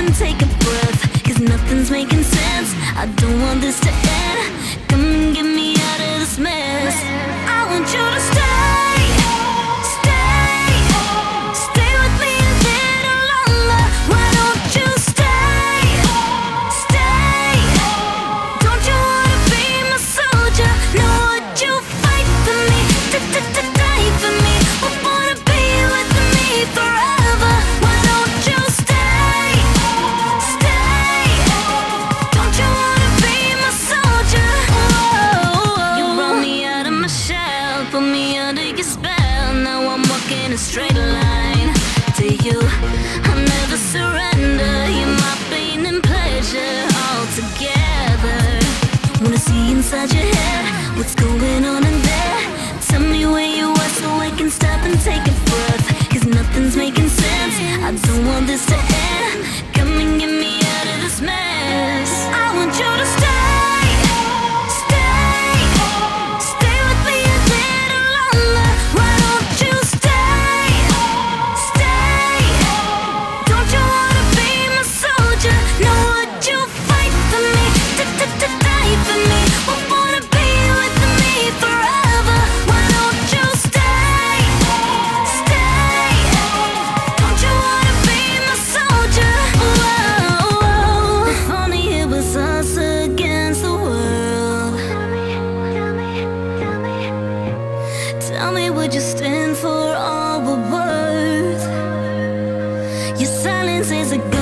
and take a breath, 'cause nothing's making sense. I don't want this to end. Come and get me out of this mess. I want you to stay, stay, stay with me a little longer. Why don't you stay, stay? Don't you wanna be my soldier? No, would you fight for me, die for me? I wanna be with me forever. Why don't you stay, stay? Don't you wanna be my soldier? Whoa. You brought me out of my shell, put me under your spell. Now I'm walking a straight line to you. I'll never surrender. You're my pain and pleasure all together. Wanna see inside your head, what's going on in there? Tell me where you are so I can stop and take a breath, 'cause nothing's making sense. I don't want this to end. Come and get me out of this mess. I want you to stay, stay, stay with me a little longer. Why don't you stay, stay? Don't you wanna be my soldier? No, would you fight for me, die for me? I wanna be with me forever. Why don't you stay, stay? Don't you wanna be my soldier? Whoa. If only it was us against the world. Tell me, would you stand for all we're worth? Your silence is a